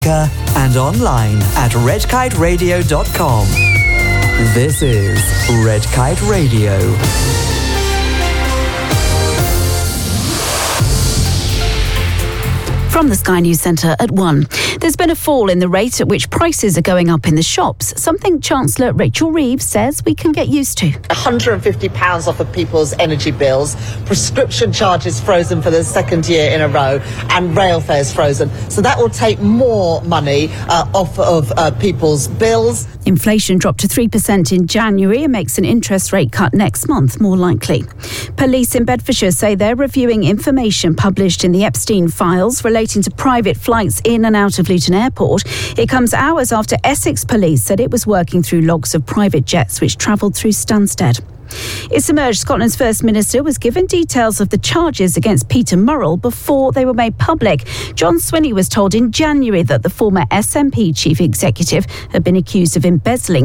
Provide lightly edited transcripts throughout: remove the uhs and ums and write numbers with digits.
and online at redkiteradio.com. This is Red Kite Radio. From the Sky News Centre at 1. There's been a fall in the rate at which prices are going up in the shops, something Chancellor Rachel Reeves says we can get used to. £150 off of people's energy bills, prescription charges frozen for the second year in a row, and rail fares frozen. So that will take more money off of people's bills. Inflation dropped to 3% in January and makes an interest rate cut next month more likely. Police in Bedfordshire say they're reviewing information published in the Epstein files relating to private flights in and out of Luton Airport. It comes hours after Essex Police said it was working through logs of private jets which travelled through Stansted. It's emerged Scotland's First Minister was given details of the charges against Peter Murrell before they were made public. John Swinney was told in January that the former SNP chief executive had been accused of embezzling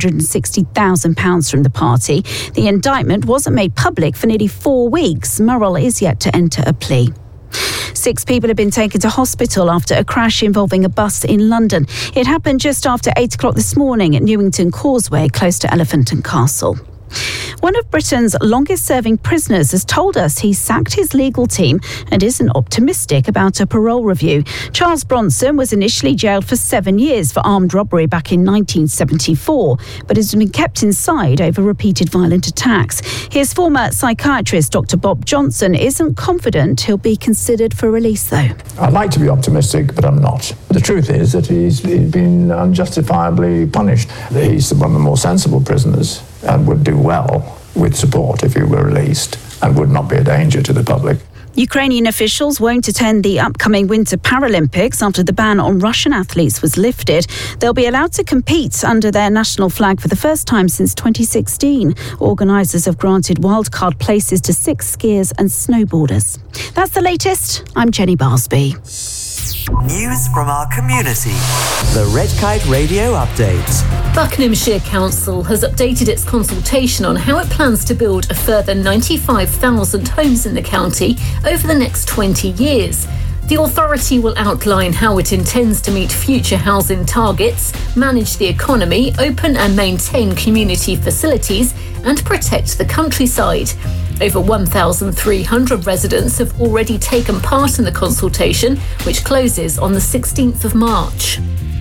£460,000 from the party. The indictment wasn't made public for nearly 4 weeks. Murrell is yet to enter a plea. 6 people have been taken to hospital after a crash involving a bus in London. It happened just after 8 o'clock this morning at Newington Causeway, close to Elephant and Castle. One of Britain's longest-serving prisoners has told us he sacked his legal team and isn't optimistic about a parole review. Charles Bronson was initially jailed for 7 years for armed robbery back in 1974, but has been kept inside over repeated violent attacks. His former psychiatrist, Dr. Bob Johnson, isn't confident he'll be considered for release, though. I'd like to be optimistic, but I'm not. The truth is that he's been unjustifiably punished. He's one of the more sensible prisoners and would do well with support if he were released and would not be a danger to the public. Ukrainian officials won't attend the upcoming Winter Paralympics after the ban on Russian athletes was lifted. They'll be allowed to compete under their national flag for the first time since 2016. Organisers have granted wildcard places to 6 skiers and snowboarders. That's the latest. I'm Jenny Barsby. News from our community. The Red Kite Radio Update. Buckinghamshire Council has updated its consultation on how it plans to build a further 95,000 homes in the county over the next 20 years. The authority will outline how it intends to meet future housing targets, manage the economy, open and maintain community facilities, and protect the countryside. Over 1,300 residents have already taken part in the consultation, which closes on the 16th of March.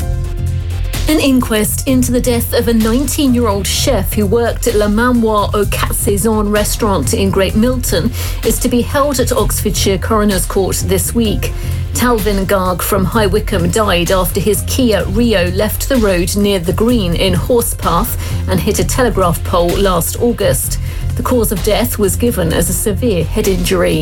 An inquest into the death of a 19-year-old chef who worked at Le Manoir au Quatre Saisons restaurant in Great Milton is to be held at Oxfordshire Coroner's Court this week. Talvin Garg from High Wycombe died after his Kia Rio left the road near the Green in Horsepath and hit a telegraph pole last August. The cause of death was given as a severe head injury.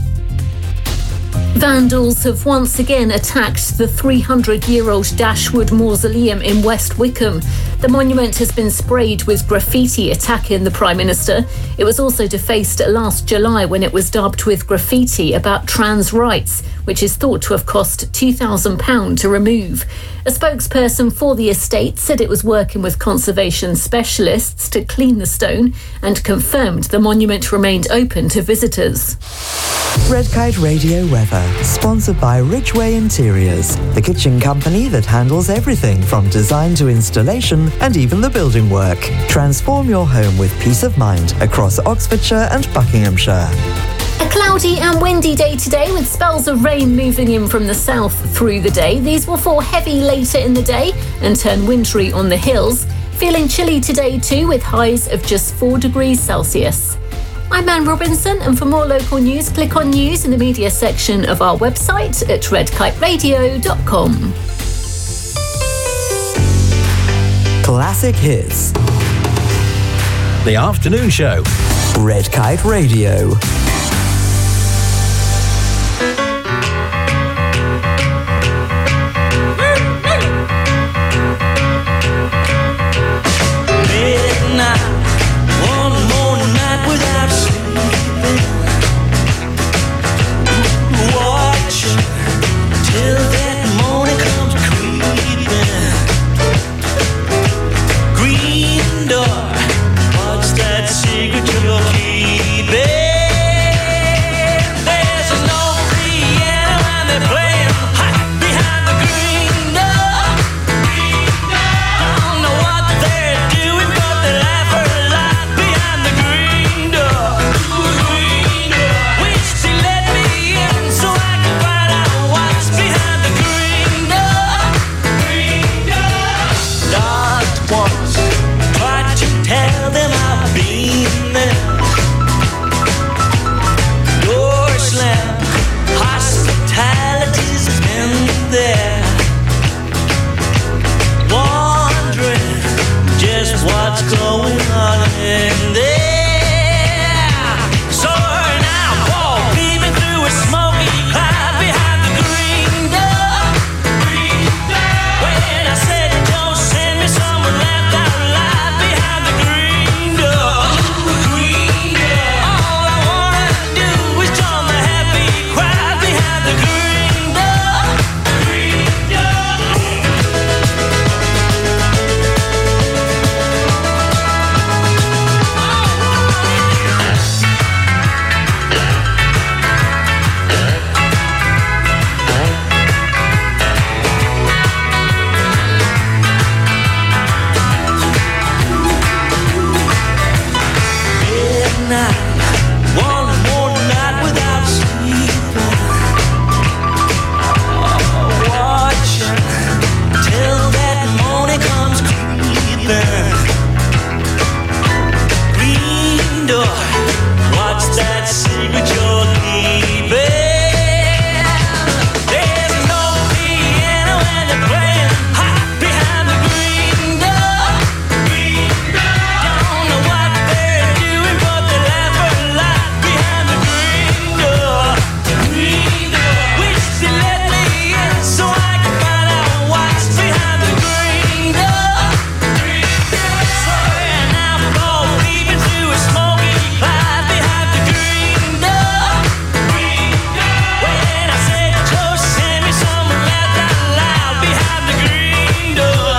Vandals have once again attacked the 300-year-old Dashwood Mausoleum in West Wickham. The monument has been sprayed with graffiti attacking the Prime Minister. It was also defaced last July when it was daubed with graffiti about trans rights, which is thought to have cost £2,000 to remove. A spokesperson for the estate said it was working with conservation specialists to clean the stone and confirmed the monument remained open to visitors. Red Kite Radio weather, sponsored by Ridgeway Interiors, the kitchen company that handles everything from design to installation and even the building work. Transform your home with peace of mind across Oxfordshire and Buckinghamshire. A cloudy and windy day today with spells of rain moving in from the south through the day. These will fall heavy later in the day and turn wintry on the hills. Feeling chilly today too, with highs of just 4 degrees Celsius. I'm Anne Robinson, and for more local news, click on news in the media section of our website at redkiteradio.com. Classic hits. The afternoon show. Red Kite Radio. Green door, what's that secret you're keeping? what's going on in there. So now, Paul, peeping through a smoky cloud behind the green door. When I said, don't send me someone laughed out loud behind the green door. All I wanna do is join the happy crowd behind the green door. One more night without sleeping, watching till that morning comes creeping. Green door, what's that secret you're keeping? There's no piano and they're playing hot behind the green door. Don't know what they're doing, but they laugh a lot behind the green door. Wish they let me in so I can find out what's behind the green door. So now I'm all peeping through a smoky cloud behind the green door. When I said, Joe, send me someone laughed out loud behind the green door.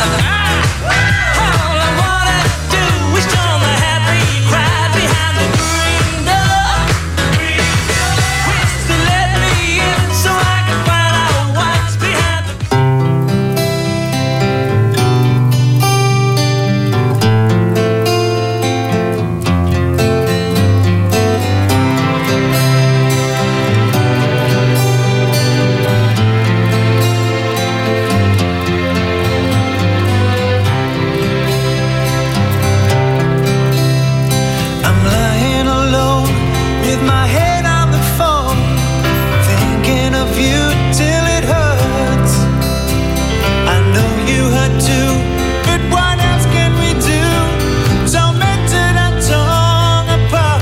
All I wanna do is join the happy crowd behind the green door. Wish they let me in so I can find out what's behind the I'm lying alone with my head on the phone, thinking of you till it hurts. I know you hurt too, but what else can we do? Tormented and torn apart.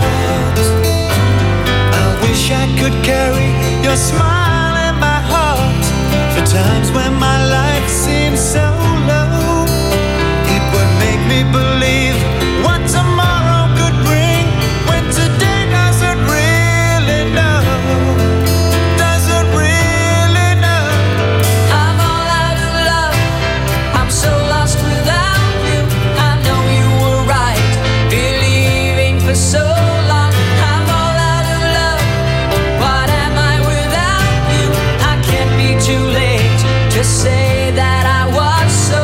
I wish I could carry your smile in my heart for times when my life seems so low. It would make me believe what tomorrow could bring when today doesn't really know. Doesn't really know. I'm all out of love. I'm so lost without you. I know you were right, believing for so long. I'm all out of love. What am I without you? I can't be too late to say that I was so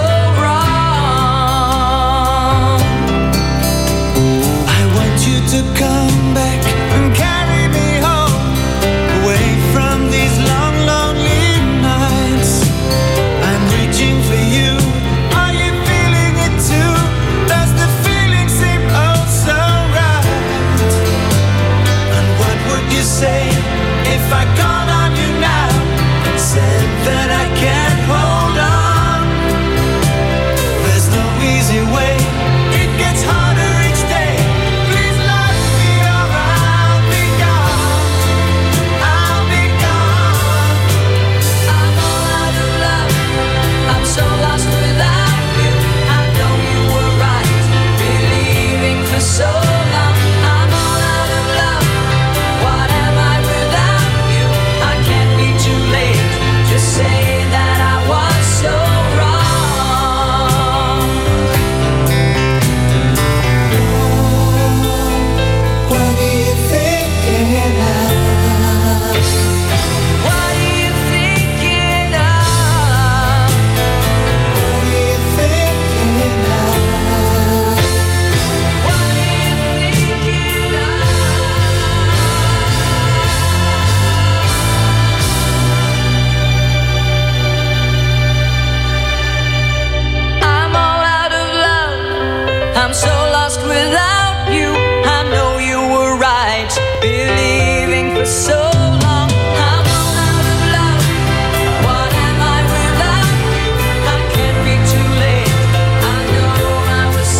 wrong. I want you to come back and carry me home, away from these long, lonely nights. I'm reaching for you. Are you feeling it too? Does the feeling seem oh so right? And what would you say if I called on you now and said that I can't hold on? There's no easy way. It gets harder each day. Please love me or I'll be gone. I'll be gone. I'm all out of love. I'm so lost without you. I know you were right, believing for so long. I'm all out of love. What am I without you? I can't be too late to say that I was so wrong. What are you thinking of? What are you thinking of? What are you thinking of? What are you thinking of? I'm all out of love. I'm so lost without you. I know you were right, believing for so long. I'm all out of love. What am I without you? I can't be too late. I know I was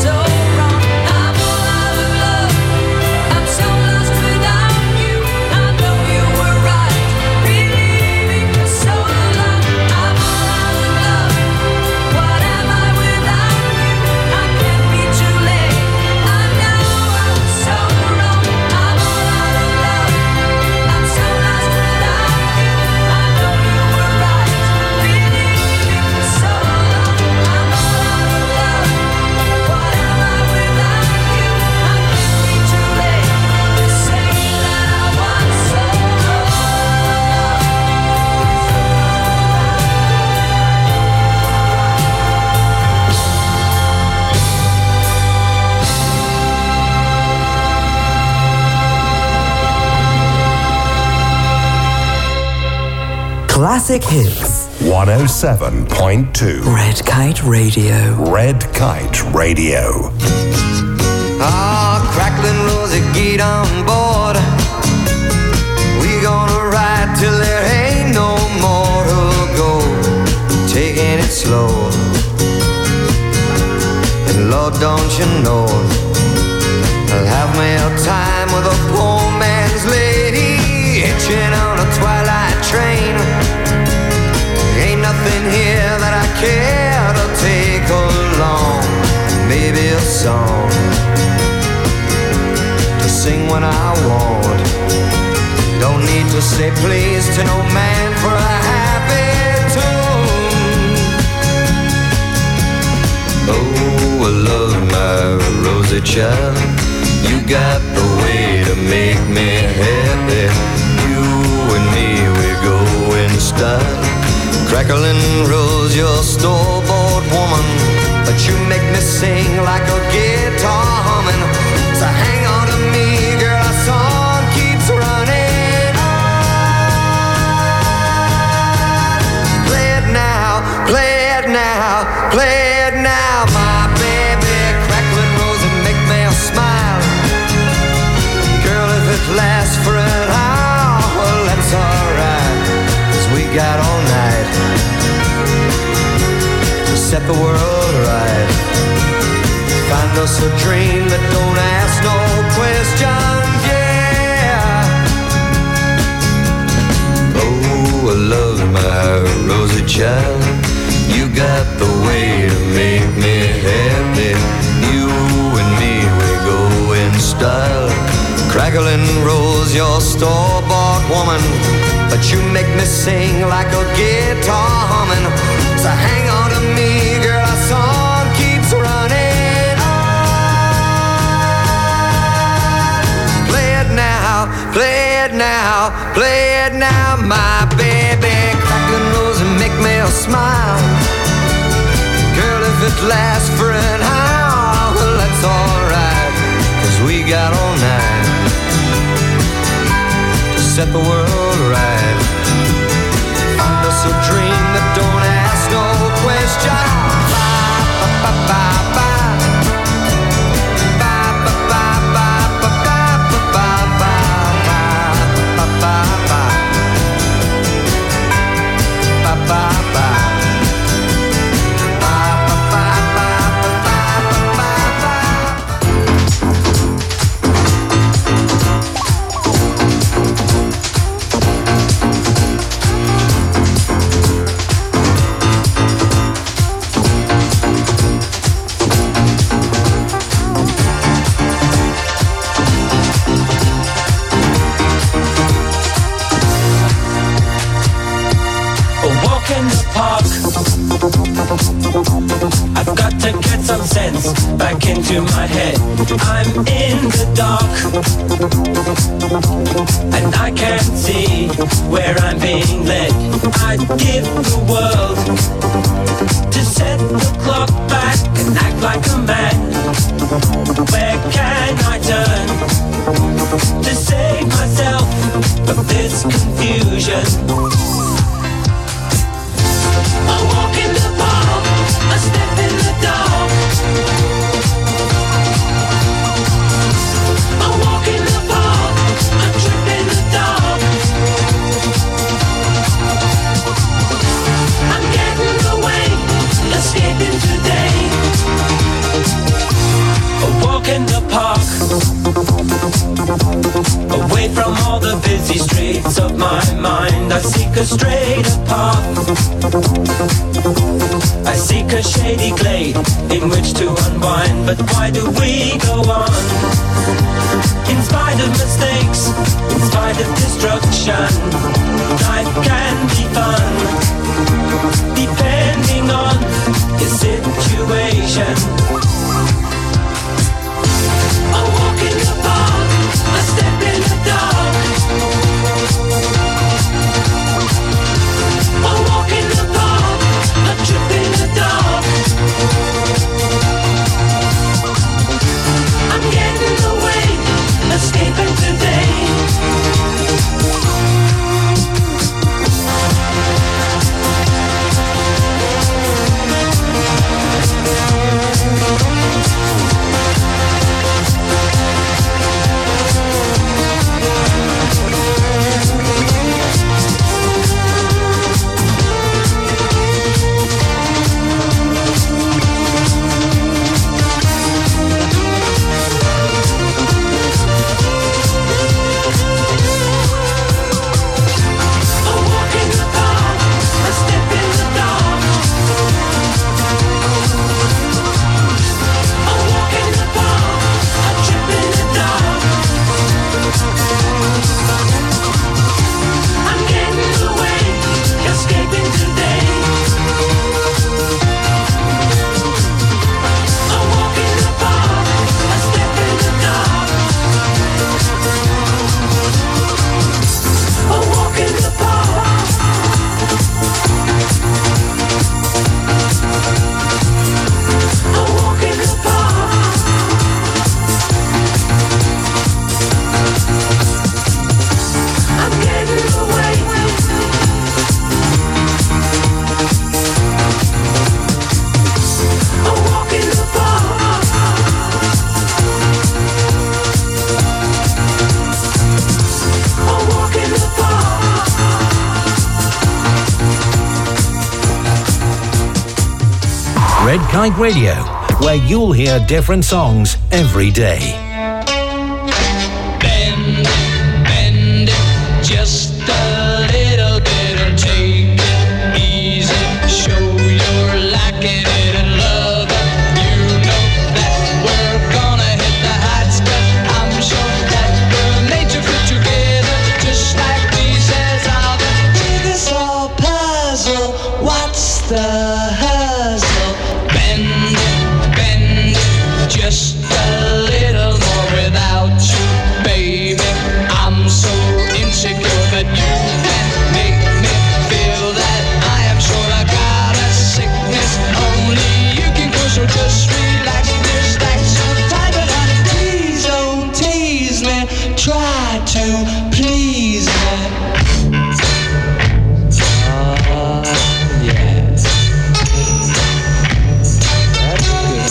classic hits. 107.2. Red Kite Radio. Red Kite Radio. Ah, crackling rosy, get on board. We gonna ride till there ain't no more to go. Taking it slow. And Lord, don't you know, I'll have me a time with a poor man's lady, hitching on a twilight train. Ain't nothing here that I care to take along. Maybe a song to sing when I want. Don't need to say please to no man for a happy tune. Oh, I love my rosy child. You got the way to make me happy. You and me, we go in style. Crackling rose, you're a store-bought woman, but you make me sing like a guitar humming. So hang on to me, girl, our song keeps running on. Play it now, play it now, play it now, my baby. Crackling rose and make me smile. Girl, if it lasts for an hour, well, that's alright, 'cause we got all night to set the world right. Find us a dream that don't ask no questions, yeah. Oh, I love my rosy child. You got the way to make me happy. You and me, we go in style. Crackling rose, you're a store-bought woman, but you make me sing like a guitar humming. So hang on to me, girl, our song keeps running on. Play it now, play it now, play it now, my baby. Crackling rose and make me smile. Girl, if it lasts for an hour, well, that's alright, 'cause we got all night to set the world right. Find us a dream that don't ask no question. I've got to get some sense back into my head. I'm in the dark and I can't see where I'm being led. I'd give the world to set the clock back and act like a man. Where can I turn to save myself from this confusion? I walk in the park, I step in the dark. I walk in the park, I trip in the dark. I'm getting away, escaping today. I walk in the park, away from all the busy streets of my mind. I seek a straighter path. I seek a shady glade in which to unwind. But why do we go on? In spite of mistakes, in spite of destruction, life can be fun, depending on your situation. I walk in the park, I step in the dark. I walk in the park, I trip in the dark. I'm getting away, escaping today. Red Kite Radio, where you'll hear different songs every day. Bend, bend it just a little bit and take it easy. Show you're liking it and love it. You know that we're gonna hit the heights, 'cause I'm sure that we're made to fit together, just like pieces of a jigsaw puzzle. What's the hustle? Bend it just a little more without you, baby. I'm so insecure that you can make me feel that I am sure I got a sickness only you can cure. So just relax, there's like some time, but honey, please don't tease me. Try to please me. Yes. That's good.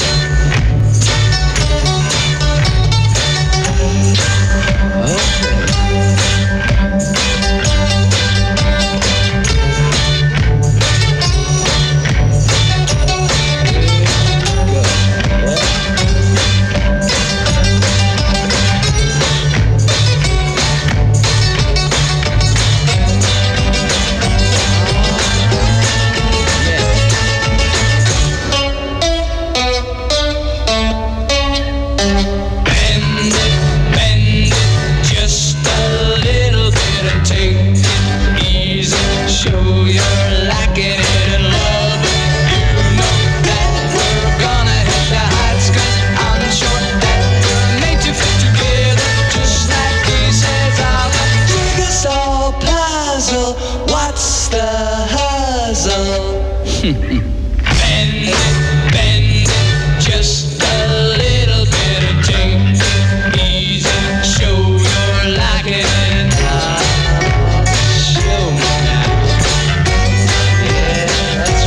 Bend it just a little bit and take it easy. Show you're liking it and love it. You know that we're gonna hit the heights, 'cause I'm sure that we're made to fit together, just like pieces of a jigsaw puzzle. What's the hustle? Bend it just a little bit and take it easy. Show you're liking it now. Show me now. Yeah, that's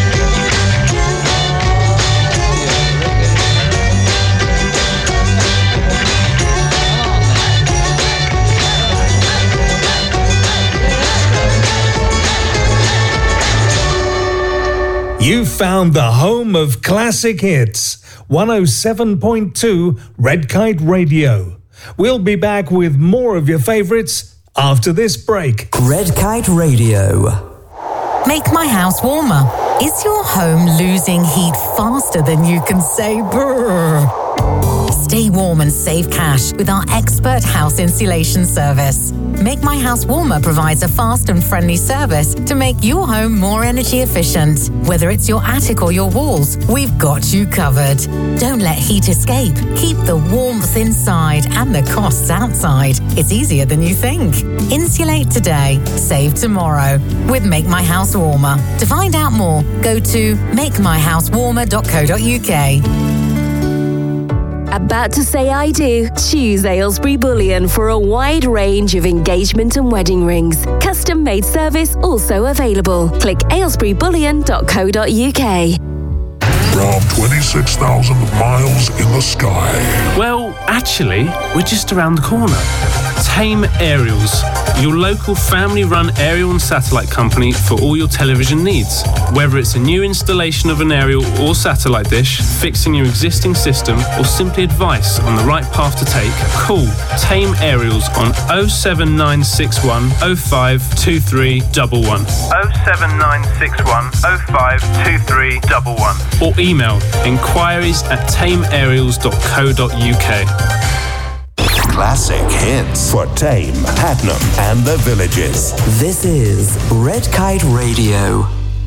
You found the home of classic hits. 107.2 Red Kite Radio. We'll be back with more of your favorites after this break. Red Kite Radio. Make my house warmer. Is your home losing heat faster than you can say brrr? Stay warm and save cash with our expert house insulation service. Make My House Warmer provides a fast and friendly service to make your home more energy efficient. Whether it's your attic or your walls, we've got you covered. Don't let heat escape. Keep the warmth inside and the costs outside. It's easier than you think. Insulate today, save tomorrow with Make My House Warmer. To find out more, go to makemyhousewarmer.co.uk. About to say I do? Choose Aylesbury Bullion for a wide range of engagement and wedding rings. Custom-made service also available. Click aylesburybullion.co.uk. From 26,000 miles in the sky. Well, actually, we're just around the corner. Tame Aerials, your local family-run aerial and satellite company for all your television needs. Whether it's a new installation of an aerial or satellite dish, fixing your existing system, or simply advice on the right path to take, call Tame Aerials on 07961 052311. 07961 052311. Or email inquiries@tameaerials.co.uk. Classic hits for Tame, Hatnam, and the Villages. This is Red Kite Radio.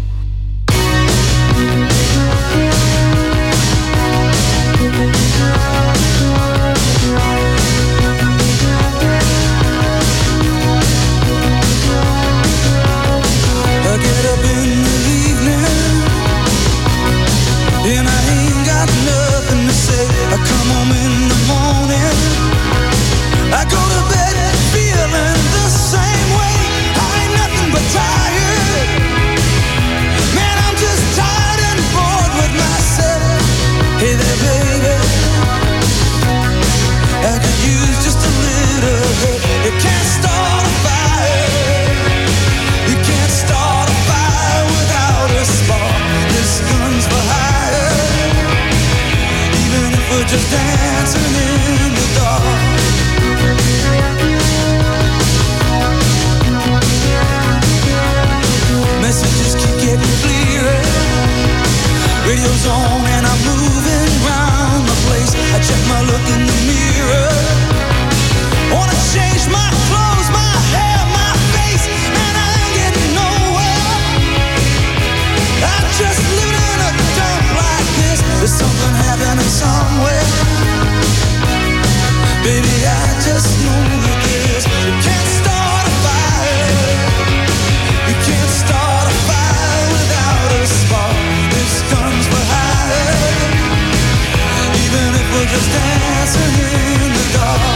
I get up in the evening and I ain't got nothing to say. I come home in the morning, I go to bed feeling the same way. I ain't nothing but tired. Radio's on and I'm moving round the place. I check my look in the mirror. Wanna change my clothes, my hair, my face, and I ain't getting nowhere. I'm just living in a dump like this. There's something happening somewhere. Baby, I just know that this. You can't start a fire. You can't start a fire without a spark. This guns for hire. Even if we're just dancing in the dark.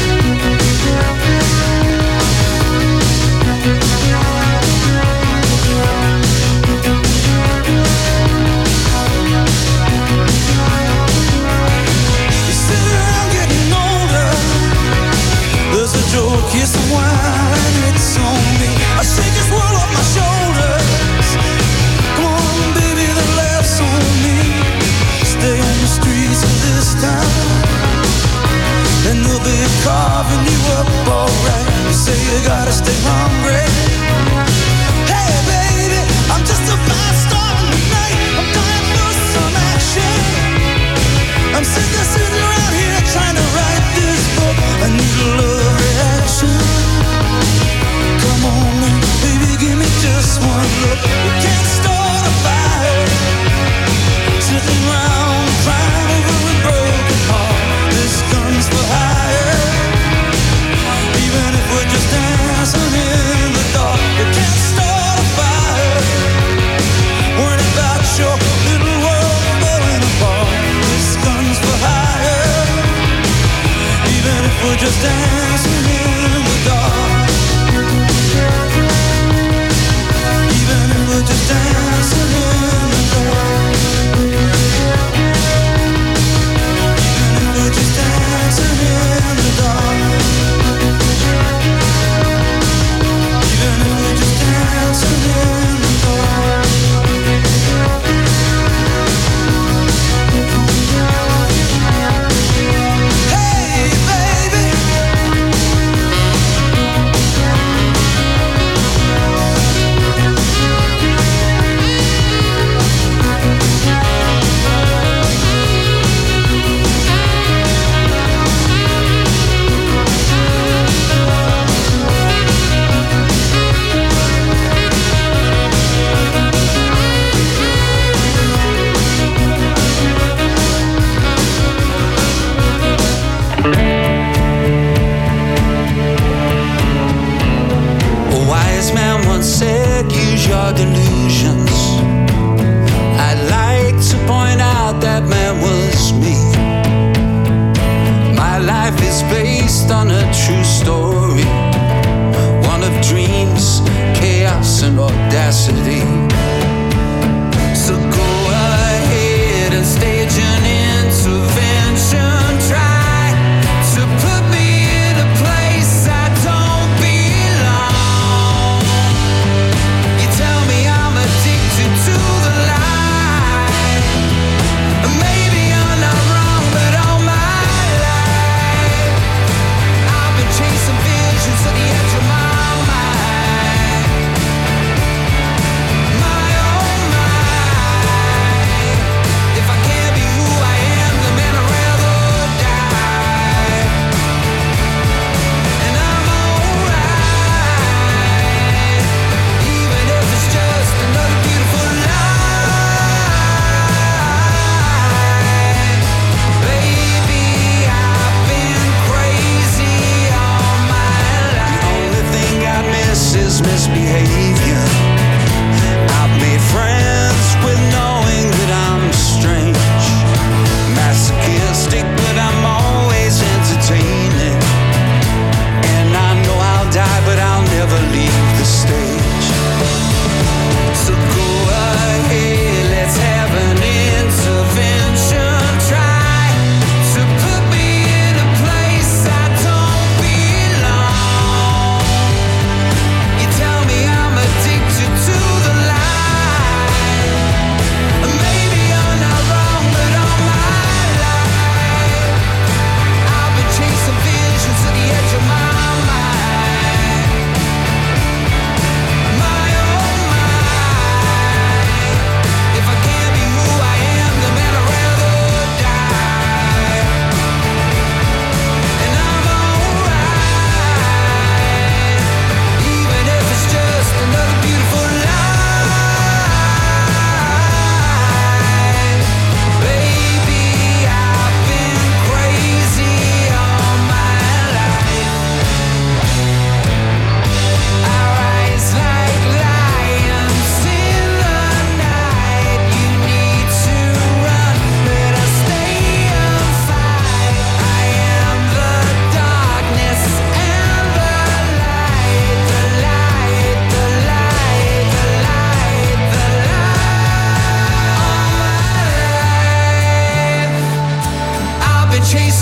There's a joke, here's some wine, it's on me. I shake this world off my shoulders. Come on, baby, the laughs on me. Stay on the streets of this town, and they'll be carving you up alright. You say you gotta stay hungry. Hey, baby, I'm just a fast star tonight. I'm dying for some action. I'm sick of sitting around here trying to write this book. I need a love reaction. Come on, baby, give me just one look. We can't start a fire. Sitting around crying over a broken heart. This gun's for hire. Even if we're just dancing in the dark, we can't start a fire.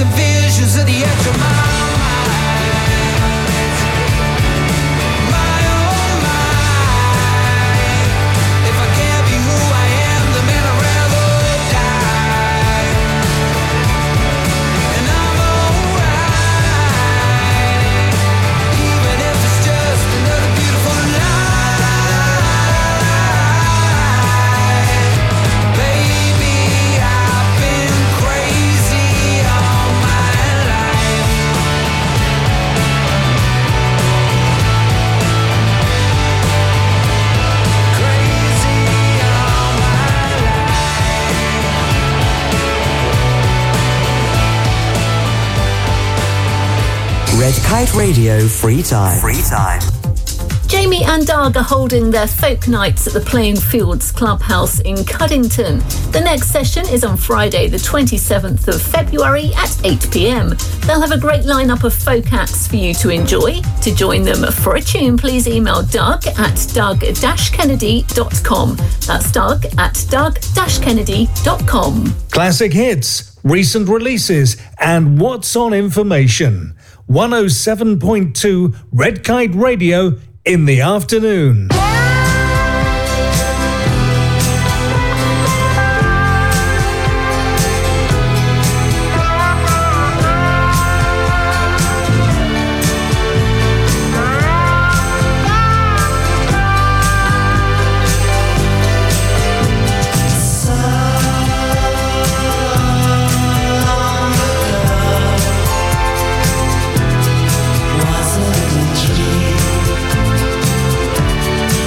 and visions at the edge of my Red Kite Radio Free Time. Jamie and Doug are holding their folk nights at the Playing Fields Clubhouse in Cuddington. The next session is on Friday, the 27th of February at 8 p.m. They'll have a great lineup of folk acts for you to enjoy. To join them for a tune, please email Doug at doug-kennedy.com. That's Doug at doug-kennedy.com. Classic hits, recent releases, and what's on information. 107.2 Red Kite Radio in the afternoon. Was it a dream?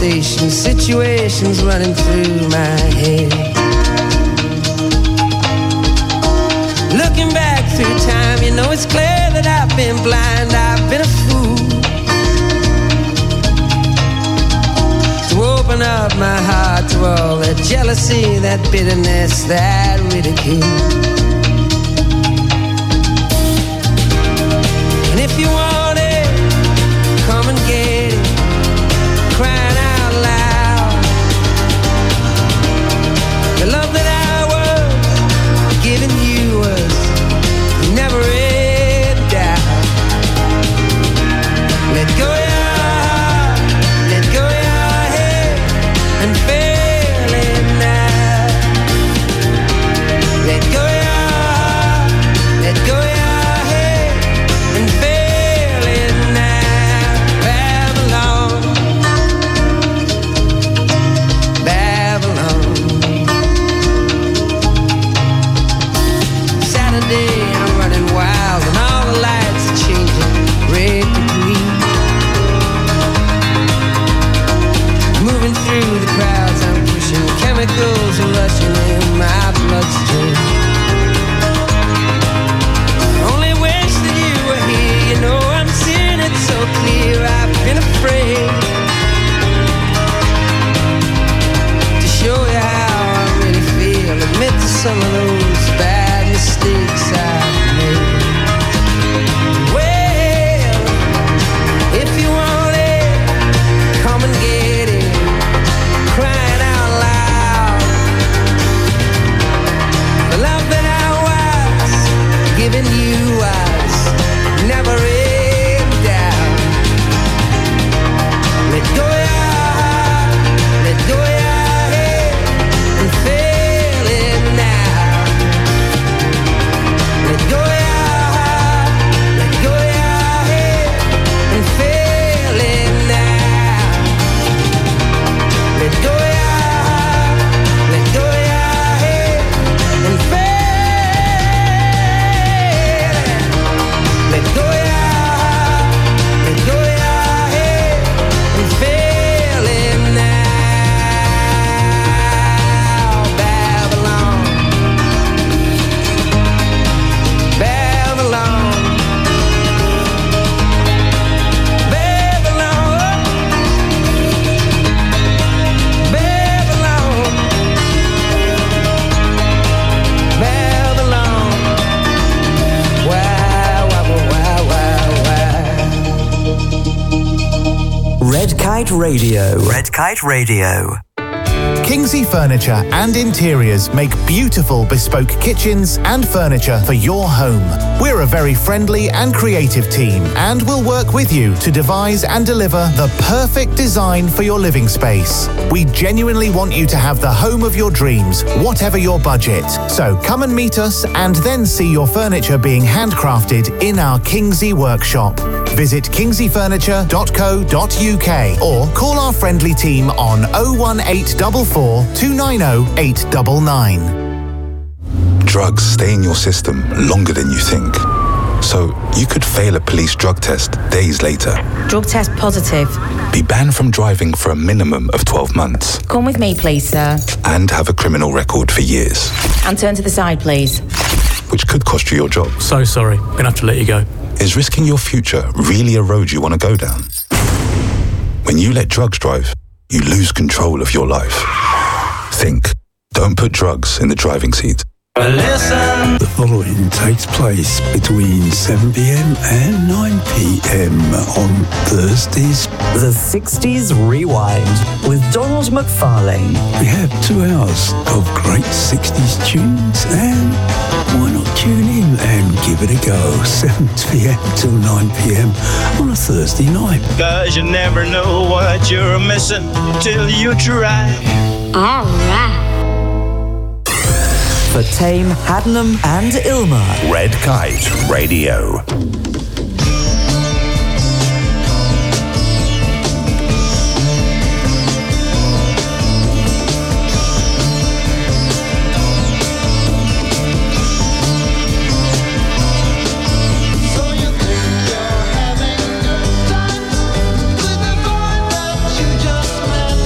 station, situations running through my head. Looking back through time, you know it's clear that I've been blind, I've been a fool to open up my heart to all that jealousy, that bitterness, that ridicule. And if you want it, come and get it, crying out loud. The love that I was giving you was never in doubt. Let go your heart, let go your head, and feel it now. Let go your heart, let go your head, and feel it now. Babylon, Babylon. Saturday, I'm running wild, and all the lights are changing red to green. Moving through the crowds, I'm pushing chemicals are rushing in my bloodstream. Only wish that you were here, you know I'm seeing it so clear. I've been afraid to show you how I really feel. Admit to some of those bad mistakes I've made. Well, if you want it, come and get it, crying out loud. The love that I was giving you was never in doubt. Let go your heart, let go your head, and feel it now. Let go your heart, let go your head, and feel it now. Let go your heart, let go your head, and feel it. Let go your heart, let go your head, and feel it now. Babylon, Babylon, Babylon, Babylon, Babylon. Wow, wow, wow, wow, wow. Red Kite Radio. Red Kite Radio. Kingsley Furniture and Interiors make beautiful bespoke kitchens and furniture for your home. We're a very friendly and creative team and will work with you to devise and deliver the perfect design for your living space. We genuinely want you to have the home of your dreams, whatever your budget. So come and meet us and then see your furniture being handcrafted in our Kingsley workshop. Visit kingsleyfurniture.co.uk or call our friendly team on 01844 290 899. Drugs stay in your system longer than you think. So you could fail a police drug test days later. Drug test positive. Be banned from driving for a minimum of 12 months. Come with me, please, sir. And have a criminal record for years. And turn to the side, please. Which could cost you your job. So sorry, I'm gonna have to let you go. Is risking your future really a road you want to go down? When you let drugs drive, you lose control of your life. Think. Don't put drugs in the driving seat. Listen. The following takes place between 7 p.m. and 9 p.m. on Thursdays. The 60s Rewind with Donald McFarlane. We have 2 hours of great 60s tunes, and why not tune in and give it a go? 7 p.m. till 9 p.m. on a Thursday night. 'Cause you never know what you're missing till you try. All right. For Tame, Haddenham and Ilma. Red Kite Radio. Just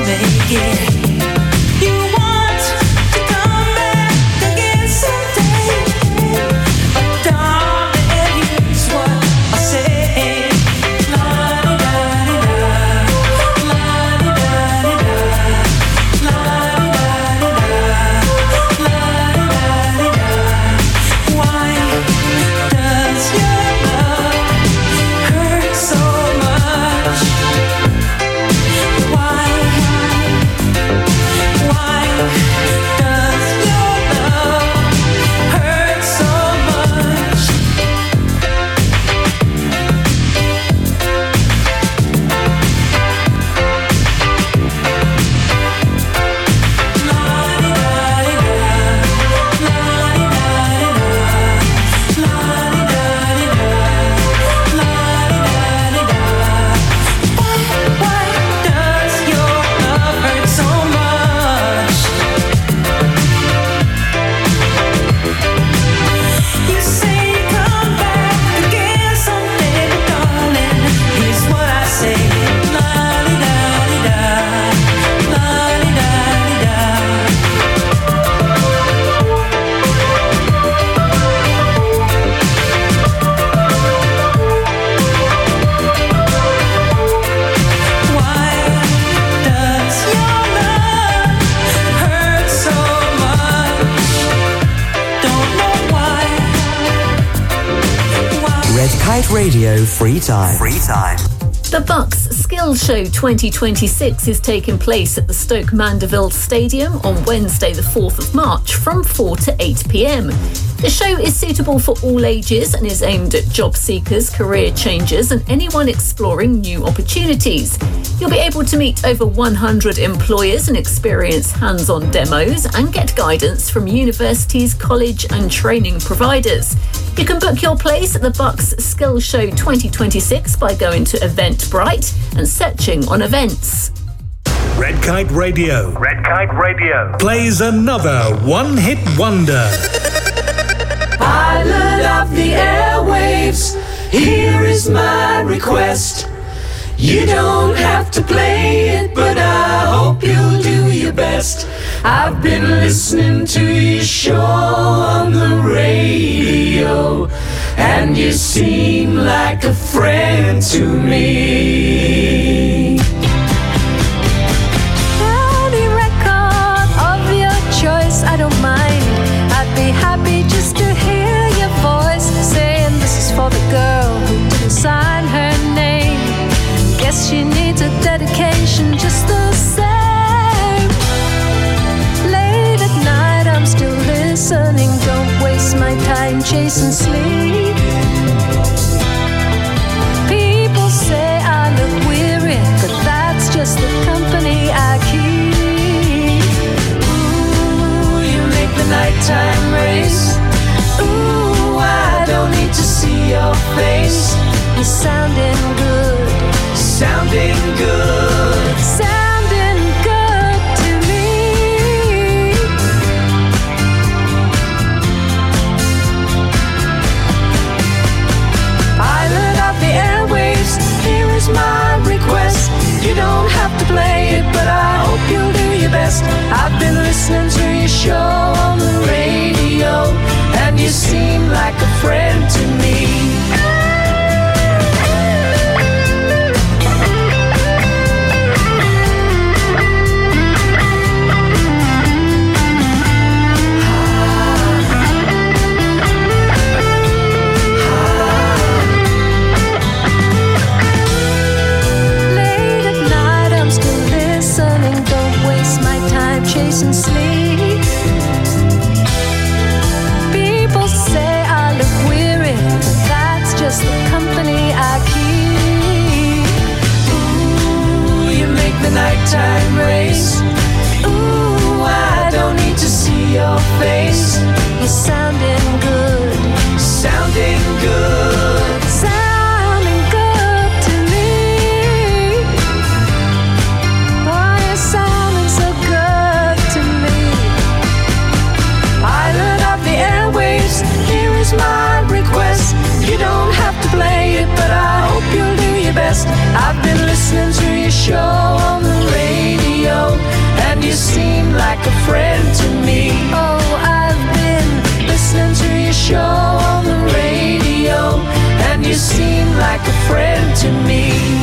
make it. You want to come back again someday, but darling, here's what I say. Radio Free Time. The Bucks Skills Show 2026 is taking place at the Stoke Mandeville Stadium on Wednesday the 4th of March from 4 to 8 p.m. The show is suitable for all ages and is aimed at job seekers, career changers and anyone exploring new opportunities. You'll be able to meet over 100 employers and experience hands-on demos and get guidance from universities, college and training providers. You can book your place at the Bucks Skills Show 2026 by going to Eventbrite and searching on events. Red Kite Radio plays another one-hit wonder. Pilot of the airwaves, here is my request. You don't have to play it, but I hope you'll do your best. I've been listening to your show on the radio, and you seem like a friend to me. Any record of your choice, I don't mind. I'd be happy just to hear your voice saying this is for the girl who didn't sign her name. Guess she needs a dedication just the same. Late at night I'm still listening. Don't waste my time chasing sleep. People say I look weary, but that's just the company I keep. Ooh, you make the nighttime race. Ooh, I don't need to see your face. You're sounding good. Sounding good. Sounding good to me. Pilot of the airwaves, here is my request. You don't have to play it, but I hope you'll do your best. I've been listening to your show on the radio, and you seem like a friend to me. Chasing sleep. People say I look weary, but that's just the company I keep. Ooh, you make the nighttime race. Ooh, I don't need to see your face. You're sounding good. Sounding good. Sounding good to me. Oh, you're sounding so good to me. like a friend to me. Oh, I've been listening to your show on the radio, and you seem like a friend to me.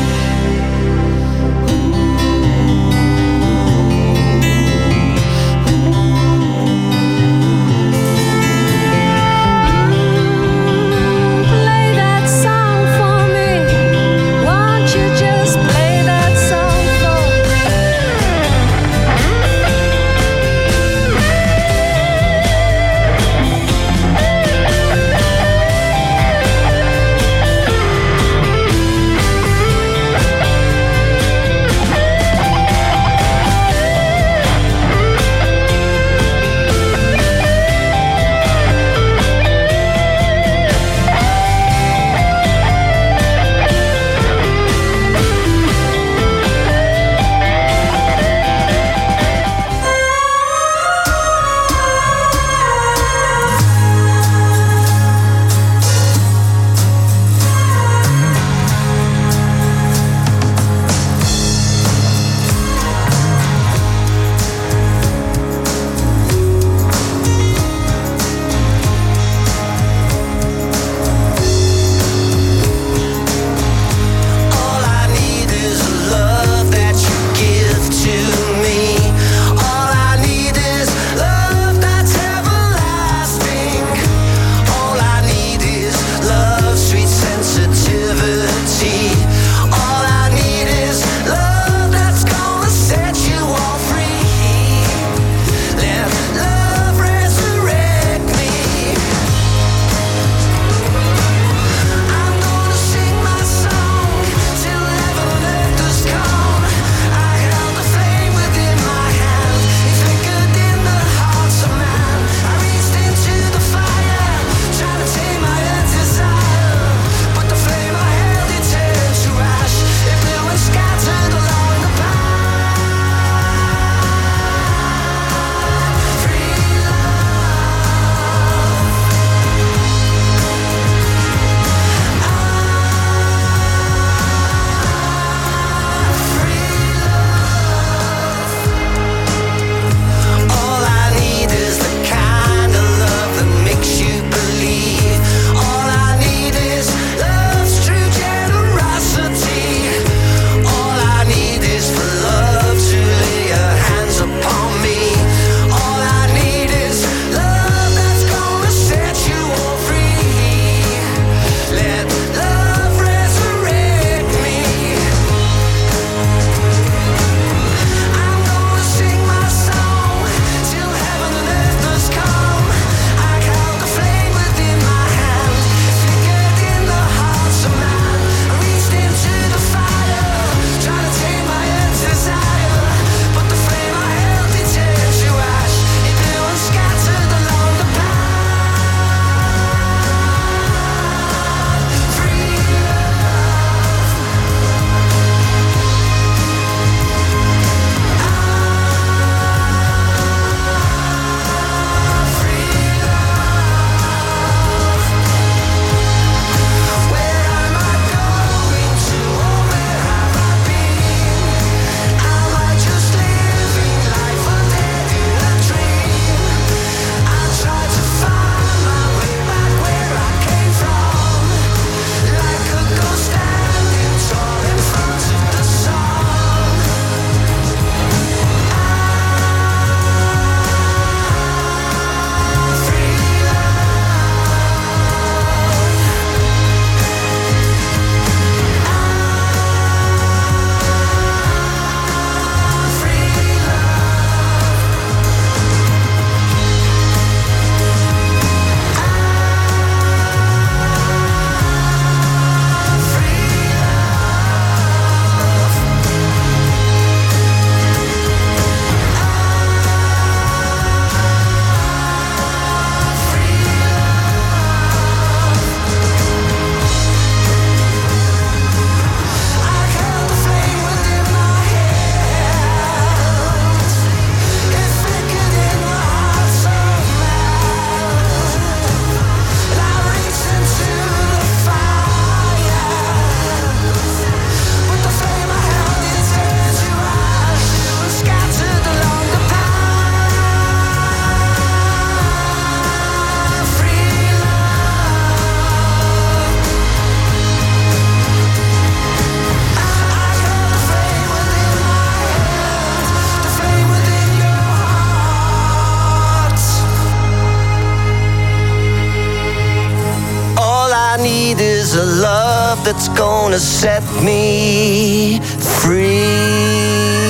that's gonna set me free.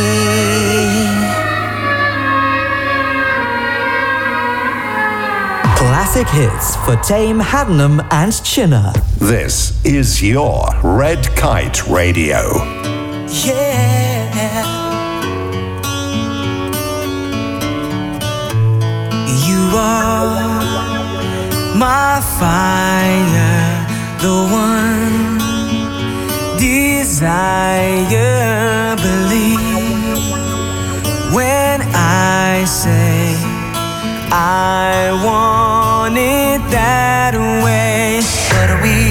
Classic hits for Tame, Haddenham and Chinner. This is your Red Kite Radio. Yeah. You are my fire, the one desire. Believe when I say I want it that way. But we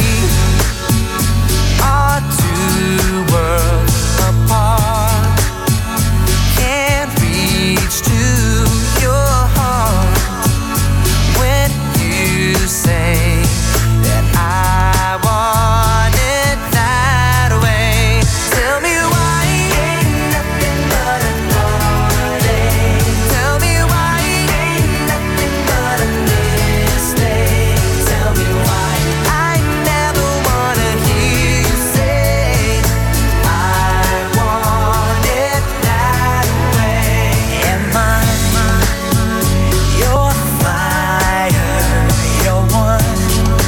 are two worlds apart. Can't reach to your heart when you say that I want it that way. Tell me why ain't nothing but a heartache. Tell me why ain't nothing but a mistake. Tell me why I never wanna hear you say I want it that way. Am I your fire, your one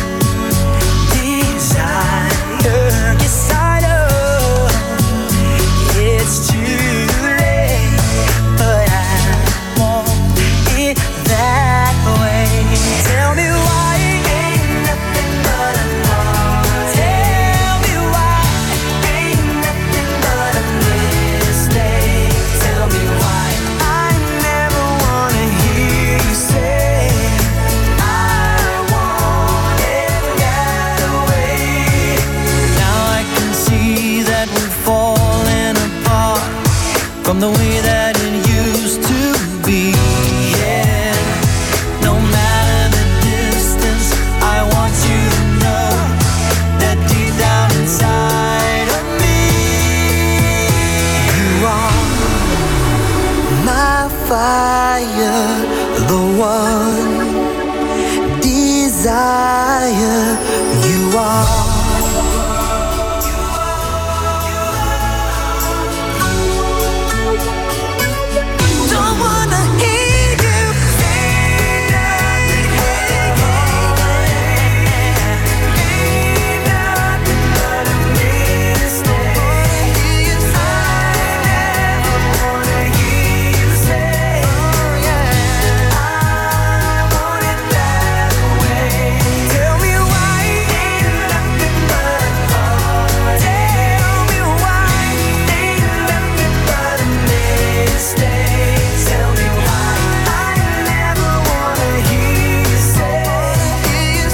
desire? Yes, I know it's too late, but I want it that way. Tell me why ain't nothing but a heart. Tell me why ain't nothing but a mistake. Tell me why I never wanna hear you say I want it that way. Now I can see that we're falling apart from the way that it used to be. Yeah. No matter the distance, I want you to know that deep down inside of me, you are my fire, the one desire. You are. Don't wanna hear you say nothing. Ain't nothing but a mistake. I never wanna hear you say I want it that way. Tell me why ain't nothing but a heart. Tell me why ain't nothing but a mistake. Tell me why I never wanna hear you say it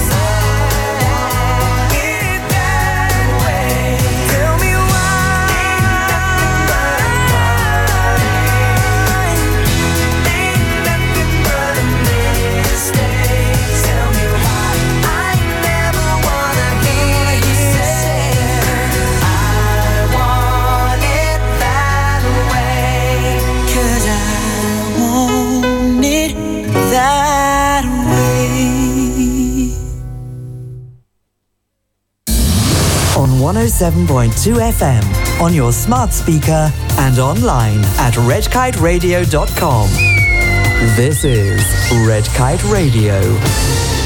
that way. Tell me why ain't nothing but a heart. Ain't nothing but a mistake. Tell me why I never wanna hear you say I want it that way. 'Cause I want it that way. On 107.2 FM, on your smart speaker and online at redkiteradio.com. This is Red Kite Radio.